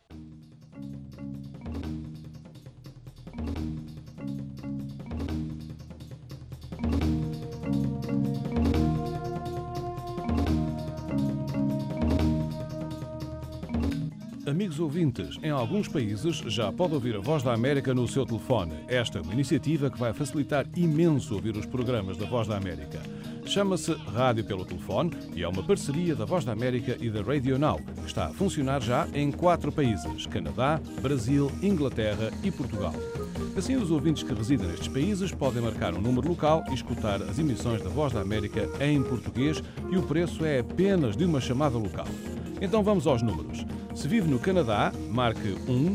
Amigos ouvintes, em alguns países já pode ouvir a Voz da América no seu telefone. Esta é uma iniciativa que vai facilitar imenso ouvir os programas da Voz da América. Chama-se Rádio pelo Telefone e é uma parceria da Voz da América e da Radio Now, que está a funcionar já em 4 países: Canadá, Brasil, Inglaterra e Portugal. Assim, os ouvintes que residem nestes países podem marcar um número local e escutar as emissões da Voz da América em português, e o preço é apenas de uma chamada local. Então vamos aos números. Se vive no Canadá, marque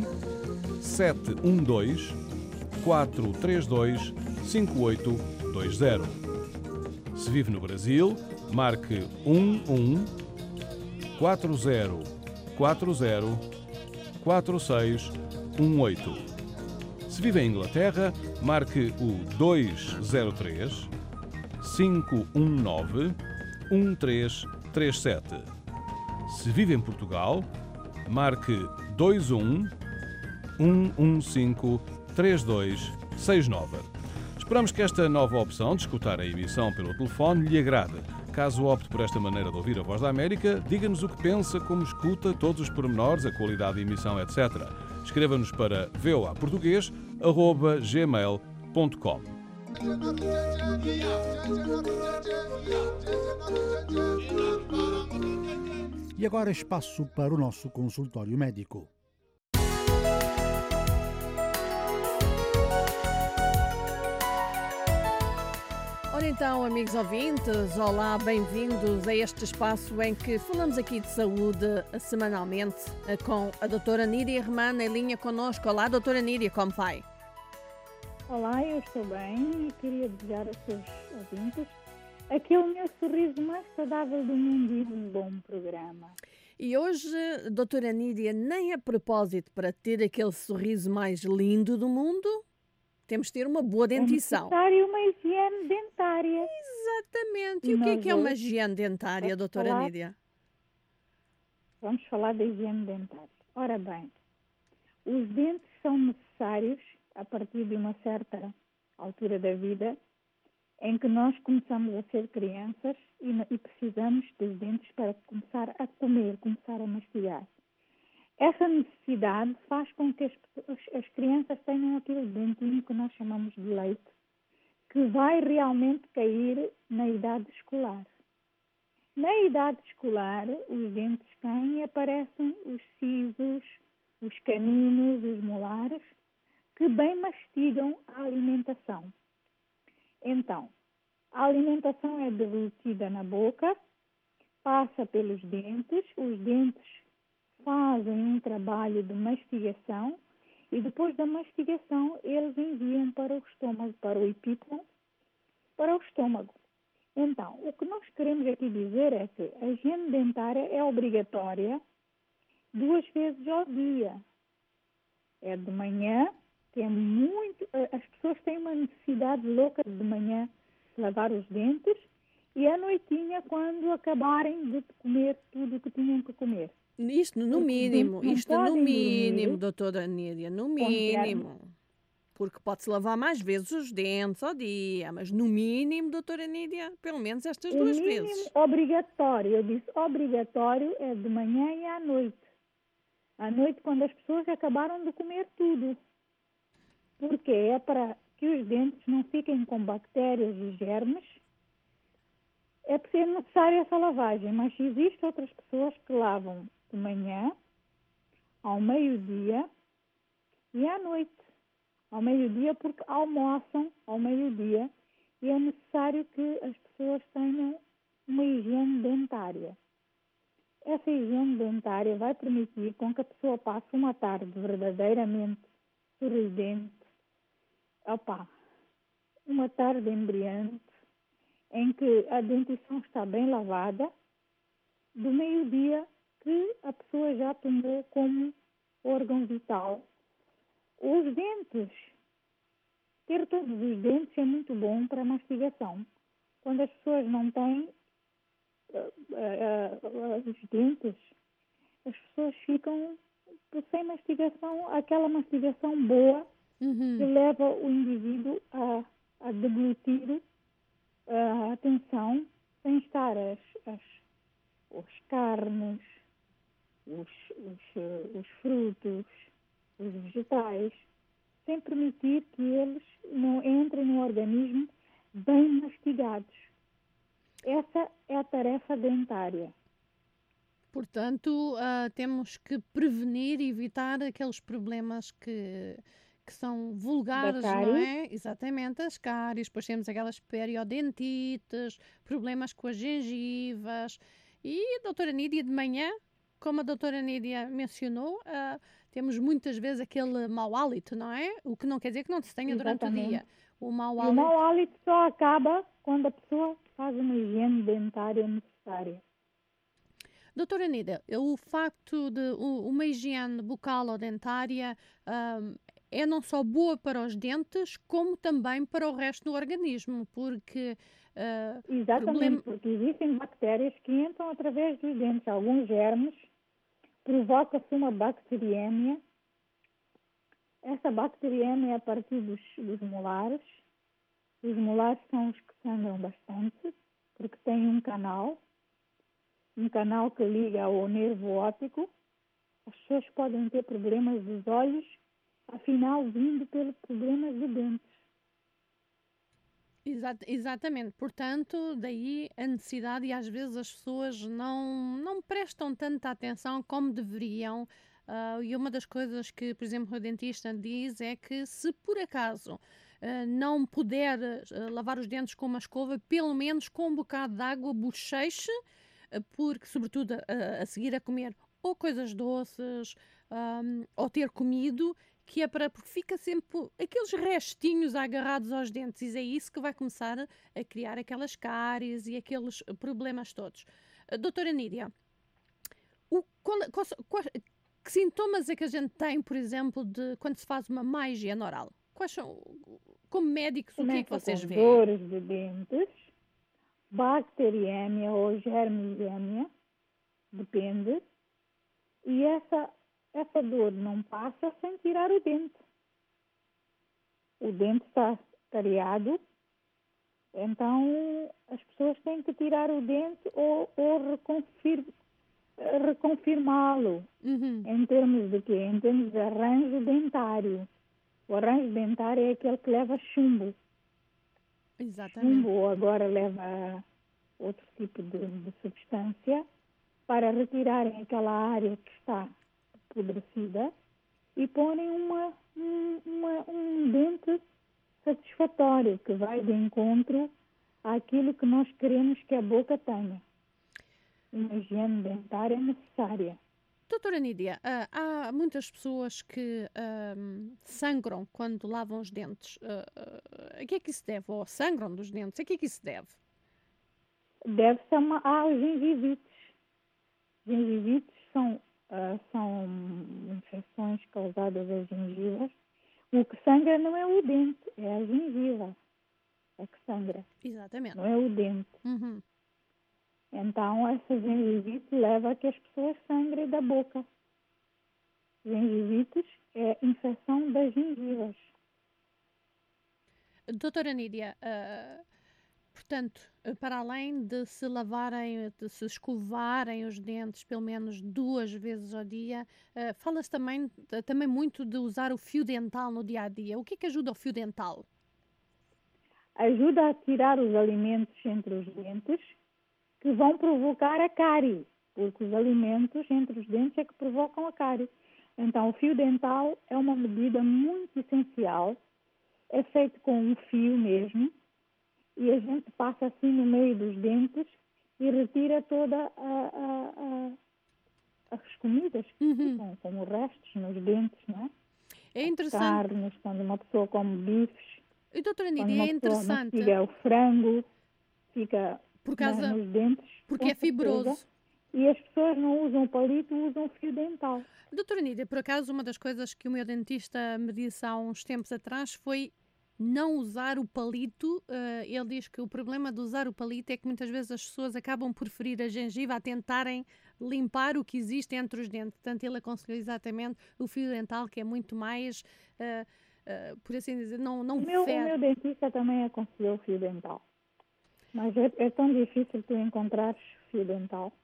1-712-432-5820. Se vive no Brasil, marque 11-4040-4618. Se vive em Inglaterra, marque o 203-519-1337. Se vive em Portugal, marque 21-115-3269. Esperamos que esta nova opção de escutar a emissão pelo telefone lhe agrade. Caso opte por esta maneira de ouvir a Voz da América, diga-nos o que pensa, como escuta, todos os pormenores, a qualidade de emissão, etc. Escreva-nos para voaportugues@gmail.com. E agora espaço para o nosso consultório médico. Ora então, amigos ouvintes, olá, bem-vindos a este espaço em que falamos aqui de saúde semanalmente com a doutora Nídia Romana em linha connosco. Olá, doutora Nídia, como vai? Olá, eu estou bem e queria desejar aos seus ouvintes aquele meu sorriso mais saudável do mundo e um bom programa. E hoje, doutora Nídia, nem a propósito para ter aquele sorriso mais lindo do mundo, temos de ter uma boa dentição. É necessário uma higiene dentária. Exatamente. E o que é uma higiene dentária, doutora Nídia? Vamos falar da higiene dentária. Ora bem, os dentes são necessários a partir de uma certa altura da vida em que nós começamos a ser crianças e precisamos dos dentes para começar a comer, começar a mastigar. Essa necessidade faz com que as crianças tenham aquele dentinho que nós chamamos de leite, que vai realmente cair na idade escolar. Na idade escolar, os dentes caem e aparecem os sisos, os caninos, os molares, que bem mastigam a alimentação. Então, a alimentação é deglutida na boca, passa pelos dentes, os dentes fazem um trabalho de mastigação e depois da mastigação eles enviam para o estômago, para o epítelo, para o estômago. Então, o que nós queremos aqui dizer é que a higiene dentária é obrigatória 2 vezes ao dia. É de manhã, as pessoas têm uma necessidade louca de manhã lavar os dentes e à noitinha quando acabarem de comer tudo o que tinham que comer. Isto no mínimo, doutora Nídia, no mínimo. Porque pode-se lavar mais vezes os dentes ao dia, mas no mínimo, doutora Nídia, pelo menos estas 2 vezes. Obrigatório, eu disse obrigatório é de manhã e à noite. à noite, quando as pessoas acabaram de comer tudo. Porque é para que os dentes não fiquem com bactérias e germes, é necessária essa lavagem. Mas existem outras pessoas que lavam de manhã, ao meio-dia e à noite. Ao meio-dia porque almoçam ao meio-dia e é necessário que as pessoas tenham uma higiene dentária. Essa higiene dentária vai permitir com que a pessoa passe uma tarde verdadeiramente sorridente. Uma tarde embriante, em que a dentição está bem lavada, do meio-dia que a pessoa já tomou como órgão vital. Os dentes, ter todos os dentes é muito bom para a mastigação. Quando as pessoas não têm os dentes, as pessoas ficam sem mastigação, aquela mastigação boa que leva o indivíduo a deglutir a atenção, sem estar as carnes, os frutos, os vegetais, sem permitir que eles não entrem no organismo bem mastigados. Essa é a tarefa dentária. Portanto, temos que prevenir e evitar aqueles problemas que são vulgares, não é? Exatamente, as cáries, depois temos aquelas periodontites, problemas com as gengivas. E a doutora Nídia, de manhã, como a doutora Nídia mencionou, temos muitas vezes aquele mau hálito, não é? O que não quer dizer que não se tenha durante o dia. O mau hálito só acaba quando a pessoa faz uma higiene dentária necessária. Doutora Nídia, o facto de uma higiene bucal ou dentária é não só boa para os dentes, como também para o resto do organismo, porque... Exatamente, porque existem bactérias que entram através dos dentes. Alguns germes, provoca-se uma bacteriémia. Essa bacteriémia é a partir dos molares. Os molares são os que sangram bastante, porque têm um canal que liga ao nervo óptico. As pessoas podem ter problemas dos olhos, afinal vindo pelos problemas de dentes. Exatamente, portanto, daí a necessidade, e às vezes as pessoas não prestam tanta atenção como deveriam. E uma das coisas que, por exemplo, o dentista diz é que se por acaso não puder lavar os dentes com uma escova, pelo menos com um bocado de água bocheche, porque, sobretudo, a seguir a comer ou coisas doces, ou ter comido, que é porque fica sempre aqueles restinhos agarrados aos dentes, e é isso que vai começar a criar aquelas cáries e aqueles problemas todos. Doutora Nídia, que sintomas é que a gente tem, por exemplo, de quando se faz uma má higiene oral? Quais são, como médicos, o que é que vocês veem? Dores de dentes, bacteriémia ou germigémia, depende, e essa dor não passa sem tirar o dente. O dente está cariado, então as pessoas têm que tirar o dente ou reconfirmá-lo. Em termos de quê? Em termos de arranjo dentário. O arranjo dentário é aquele que leva chumbo. Exatamente. Chumbo ou agora leva outro tipo de substância para retirarem aquela área que está apodrecida e porem um dente satisfatório que vai de encontro àquilo que nós queremos que a boca tenha. Uma higiene dentária necessária. Doutora Nídia, há muitas pessoas que sangram quando lavam os dentes. A que é que isso deve? Ou sangram dos dentes? A que é que isso deve? Deve-se aos gengivites. Gengivites são infecções causadas às gengivas. O que sangra não é o dente, é a gengiva. É que sangra. Exatamente. Não é o dente. Então, essa gengivite leva a que as pessoas sangrem da boca. Gengivites é infecção das gengivas. Doutora Nídia, Portanto, para além de se lavarem, de se escovarem os dentes pelo menos 2 vezes ao dia, fala-se também muito de usar o fio dental no dia a dia. O que é que ajuda o fio dental? Ajuda a tirar os alimentos entre os dentes que vão provocar a cárie, porque os alimentos entre os dentes é que provocam a cárie. Então, o fio dental é uma medida muito essencial, é feito com um fio mesmo, e a gente passa assim no meio dos dentes e retira toda as comidas que ficam, como restos nos dentes, não é? É interessante. As carnes, quando uma pessoa come bifes. E doutora Nídia, é interessante. O frango fica nos dentes. Porque é fibroso. E as pessoas não usam palito, usam fio dental. Doutora Nídia, por acaso, uma das coisas que o meu dentista me disse há uns tempos atrás foi não usar o palito. Ele diz que o problema de usar o palito é que muitas vezes as pessoas acabam por ferir a gengiva a tentarem limpar o que existe entre os dentes. Portanto, ele aconselhou exatamente o fio dental, que é muito mais, por assim dizer, não o meu dentista também aconselhou o fio dental. Mas é tão difícil tu encontrares fio dental.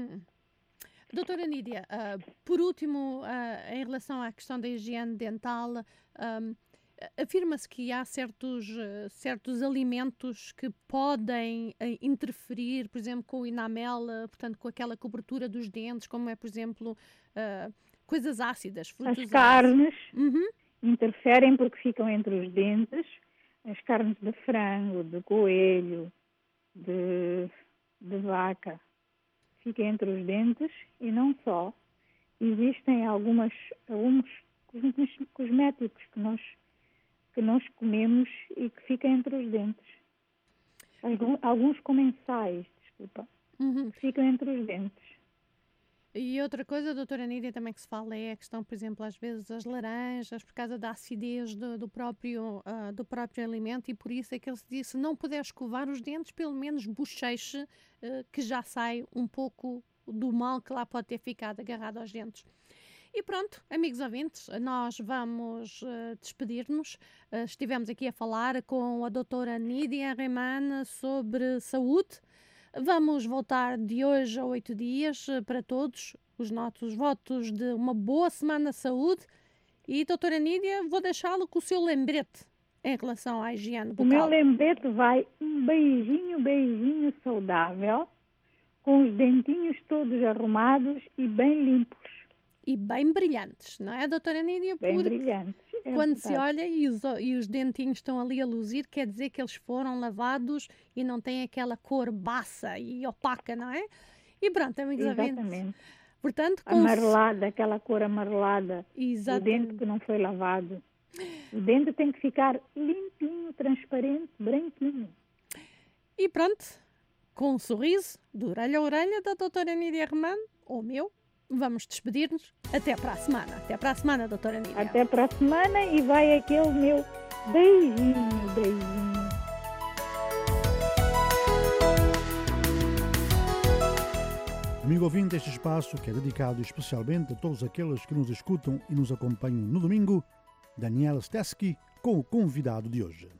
Doutora Nídia, por último, em relação à questão da higiene dental, afirma-se que há certos alimentos que podem interferir, por exemplo, com o enamel, portanto, com aquela cobertura dos dentes, como é, por exemplo, coisas ácidas, frutos As carnes ácidos. interferem porque ficam entre os dentes. As carnes de frango, de coelho, de vaca, ficam entre os dentes e não só. Existem alguns cosméticos que nós comemos e que ficam entre os dentes. Alguns comensais, que ficam entre os dentes. E outra coisa, doutora Nídia, também que se fala é a questão, por exemplo, às vezes as laranjas, por causa da acidez do próprio alimento, e por isso é que ele se diz, se não puder escovar os dentes, pelo menos bocheche, que já sai um pouco do mal que lá pode ter ficado agarrado aos dentes. E pronto, amigos ouvintes, nós vamos despedir-nos. Estivemos aqui a falar com a doutora Nídia Rehman sobre saúde. Vamos voltar de hoje a 8 dias para todos os nossos votos de uma boa semana de saúde. E, doutora Nídia, vou deixá-lo com o seu lembrete em relação à higiene bucal. O meu lembrete vai um beijinho saudável, com os dentinhos todos arrumados e bem limpos. E bem brilhantes, não é, doutora Nídia? Bem brilhantes. Quando se olha e os dentinhos estão ali a luzir, quer dizer que eles foram lavados e não têm aquela cor baça e opaca, não é? E pronto, amigos ouvintes. Portanto, amarelada, aquela cor amarelada. Exatamente. O dente que não foi lavado. O dente tem que ficar limpinho, transparente, branquinho. E pronto, com um sorriso de orelha a orelha da doutora Nídia Rehman, ou meu, vamos despedir-nos. Até para a semana. Até para a semana, doutora Nídia. Até para a semana e vai aquele meu beijinho. Amigo ouvinte, este espaço que é dedicado especialmente a todos aqueles que nos escutam e nos acompanham no domingo, Daniel Stesky com o convidado de hoje.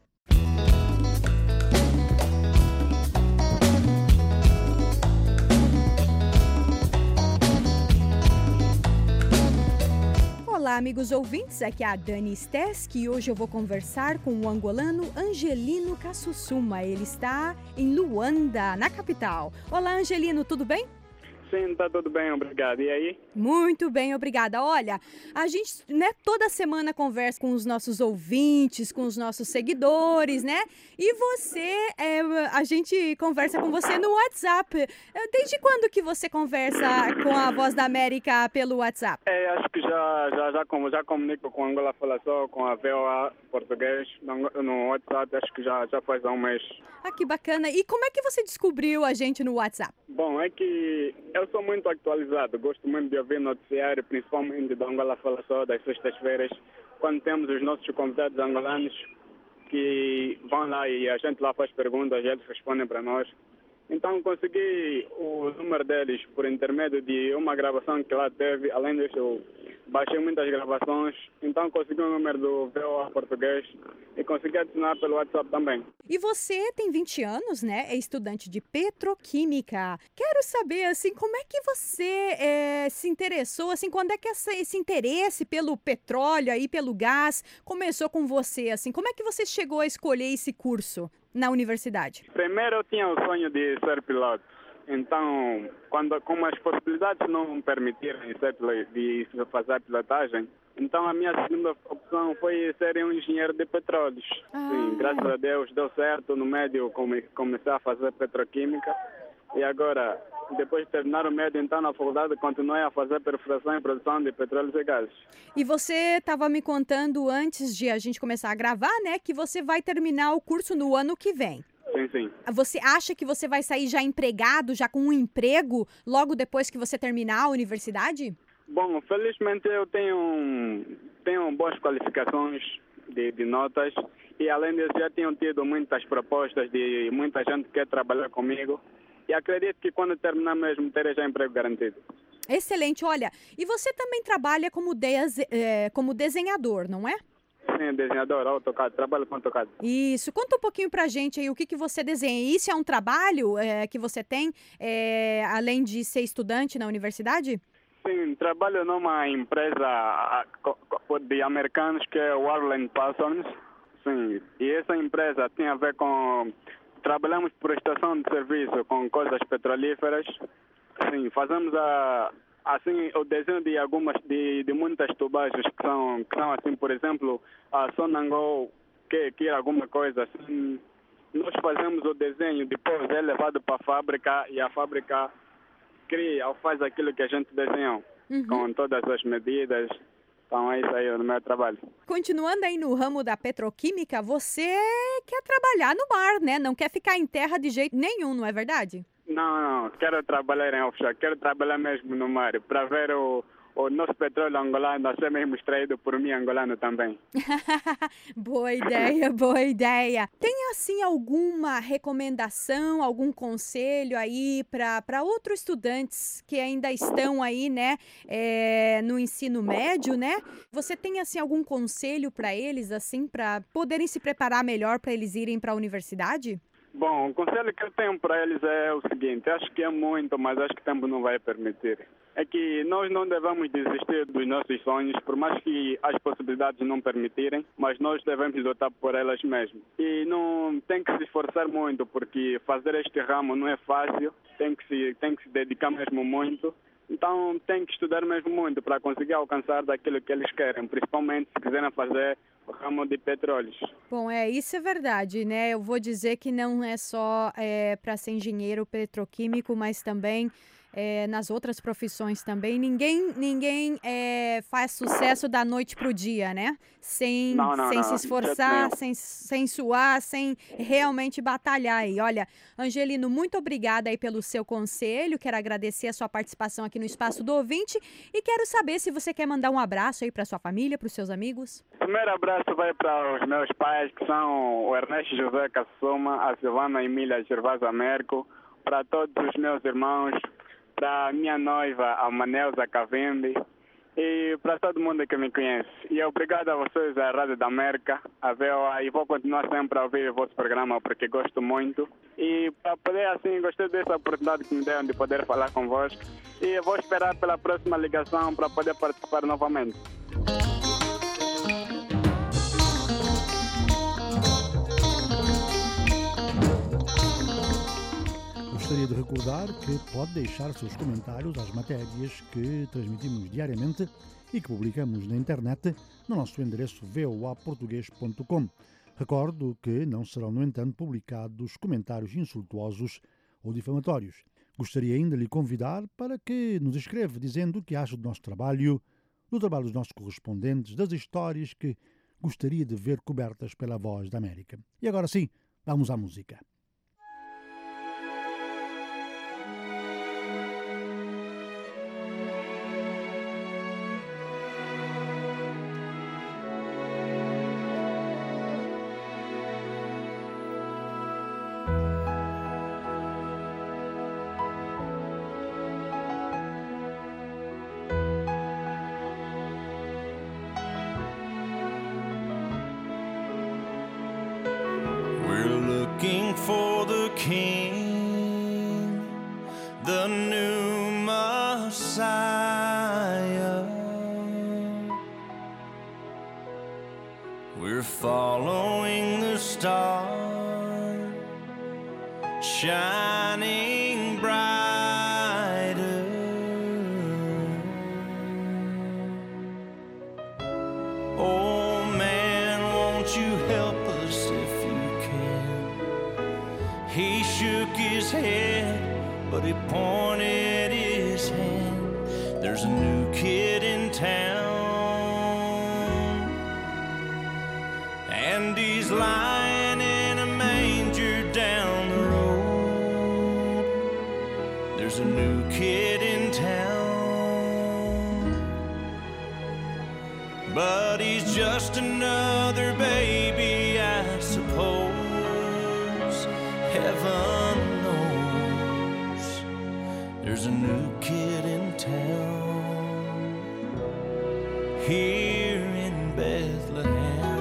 Olá, amigos ouvintes, aqui é a Dani Stesky e hoje eu vou conversar com o angolano Angelino Kassusuma. Ele está em Luanda, na capital. Olá, Angelino, tudo bem? Sim, tá tudo bem, obrigado. E aí? Muito bem, obrigada. Olha, a gente, toda semana conversa com os nossos ouvintes, com os nossos seguidores, né? E você, a gente conversa com você no WhatsApp. Desde quando que você conversa com a Voz da América pelo WhatsApp? Acho que já comunico com a Angola Fala Só, com a VOA Português, no WhatsApp, acho que já faz há um mês. Ah, que bacana. E como é que você descobriu a gente no WhatsApp? Bom, é que eu sou muito atualizado, gosto muito de ouvir noticiário, principalmente da Angola Fala Só, das sextas-feiras, quando temos os nossos convidados angolanos que vão lá e a gente lá faz perguntas, eles respondem para nós. Então consegui o número deles por intermédio de uma gravação que lá teve, além disso baixei muitas gravações, então consegui o número do VOA português e consegui adicionar pelo WhatsApp também. E você tem 20 anos, né? É estudante de petroquímica. Quero saber, assim, como é que você se interessou, assim, quando é que esse interesse pelo petróleo aí, pelo gás, começou com você, assim? Como é que você chegou a escolher esse curso na universidade? Primeiro eu tinha o sonho de ser piloto. Então, como as possibilidades não permitirem de fazer a pilotagem, então a minha segunda opção foi ser um engenheiro de petróleos. Sim, graças a Deus deu certo. No médio comecei a fazer petroquímica e agora, depois de terminar o médio, então na faculdade continuei a fazer perfuração e produção de petróleos e gases. E você estava me contando antes de a gente começar a gravar, né, que você vai terminar o curso no ano que vem. Sim. Você acha que você vai sair já empregado, já com um emprego, logo depois que você terminar a universidade? Bom, felizmente eu tenho boas qualificações de notas e além disso já tenho tido muitas propostas de muita gente que quer trabalhar comigo e acredito que quando terminar mesmo terei já emprego garantido. Excelente, olha, e você também trabalha como desenhador, não é? Sim, desenhador, AutoCAD, trabalho com AutoCAD. Isso, conta um pouquinho pra gente aí o que você desenha. Isso é um trabalho que você tem, além de ser estudante na universidade? Sim, trabalho numa empresa de americanos que é Warland Parsons. Sim, e essa empresa tem a ver com... Trabalhamos por prestação de serviço com coisas petrolíferas. Sim, fazemos assim, o desenho de muitas tubagens que são assim, por exemplo, a Sonangol, que é alguma coisa assim. Nós fazemos o desenho, depois é levado para a fábrica e a fábrica faz aquilo que a gente desenhou, com todas as medidas. Então é isso aí no meu trabalho. Continuando aí no ramo da petroquímica, você quer trabalhar no mar, né? Não quer ficar em terra de jeito nenhum, não é verdade? Não, quero trabalhar em offshore, quero trabalhar mesmo no mar, para ver o nosso petróleo angolano a ser mesmo extraído por mim angolano também. Boa ideia, boa ideia. Tem assim alguma recomendação, algum conselho aí para outros estudantes que ainda estão aí, né, no ensino médio, né? Você tem assim algum conselho para eles, assim, para poderem se preparar melhor para eles irem para a universidade? Bom, o conselho que eu tenho para eles é o seguinte, acho que é muito, mas acho que o tempo não vai permitir. É que nós não devemos desistir dos nossos sonhos, por mais que as possibilidades não permitirem, mas nós devemos lutar por elas mesmo. E não tem que se esforçar muito, porque fazer este ramo não é fácil, tem que se dedicar mesmo muito. Então tem que estudar mesmo muito para conseguir alcançar daquilo que eles querem, principalmente se quiserem fazer o ramo de petróleos. Bom, isso é verdade, né? Eu vou dizer que não é só para ser engenheiro petroquímico, mas também nas outras profissões também. Ninguém faz sucesso da noite pro dia, né? Sem se esforçar, sem suar, sem realmente batalhar aí. Olha, Angelino, muito obrigada aí pelo seu conselho. Quero agradecer a sua participação aqui no Espaço do Ouvinte e quero saber se você quer mandar um abraço aí para sua família, para os seus amigos. O primeiro abraço vai para os meus pais, que são o Ernesto José Cassuma, a Silvana Emília Gervásio Américo, para todos os meus irmãos, para minha noiva, a Manelza Cavembe, e para todo mundo que me conhece. E obrigado a vocês, a Rádio da América, a VOA, e vou continuar sempre a ouvir o vosso programa porque gosto muito. E para poder, assim, gostei dessa oportunidade que me deram de poder falar convosco. E vou esperar pela próxima ligação para poder participar novamente. Gostaria de recordar que pode deixar seus comentários às matérias que transmitimos diariamente e que publicamos na internet no nosso endereço voaportugues.com. Recordo que não serão, no entanto, publicados comentários insultuosos ou difamatórios. Gostaria ainda de lhe convidar para que nos escreva dizendo o que acha do nosso trabalho, do trabalho dos nossos correspondentes, das histórias que gostaria de ver cobertas pela Voz da América. E agora sim, vamos à música. King, the new Messiah. We're following the star, shining brighter. Oh man, won't you help us if you can? He shook his head, but he pointed his hand. There's a new kid in town, and he's lying in a manger down the road. There's a new kid in town, but he's just another baby, I suppose. Heaven knows there's a new kid in town here in Bethlehem.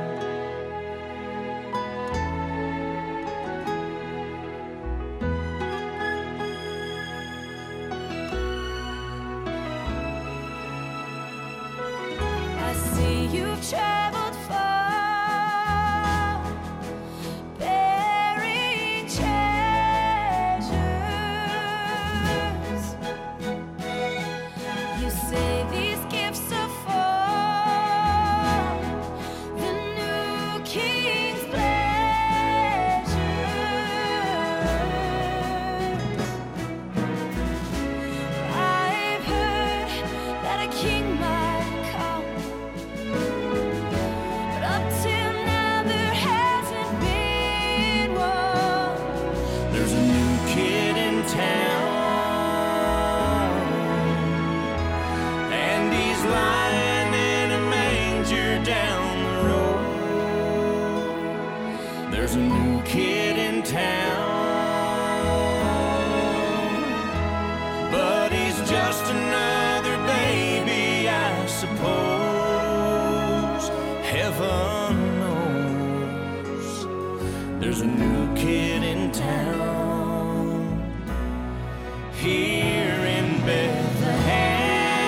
I see you've traveled far, bearing treasures. You say these gifts are for the new king's pleasures. I've heard that a king might come, but up till now there hasn't been one. There's a new kid in town, and he's lying in a manger down the road. There's a new kid in town, but he's just another baby, I suppose. Heaven knows there's a new kid in town here in Bethlehem.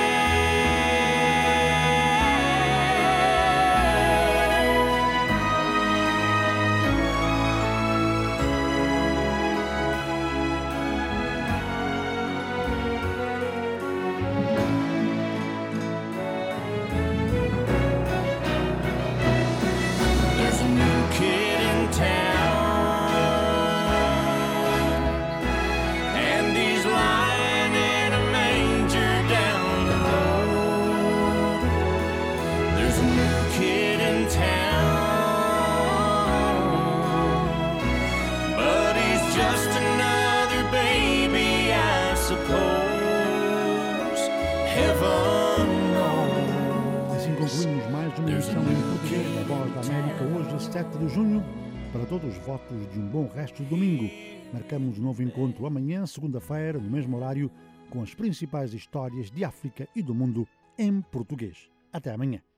There's a new kid in town, and he's lying in a manger down the road. There's a new kid in town, but he's just another baby, I suppose. Heaven knows. Assim concluímos mais uma emissão em português da Voz da América, hoje, 7 de junho. Para todos os votos de um bom resto de domingo. Marcamos um novo encontro amanhã, segunda-feira, no mesmo horário, com as principais histórias de África e do mundo em português. Até amanhã.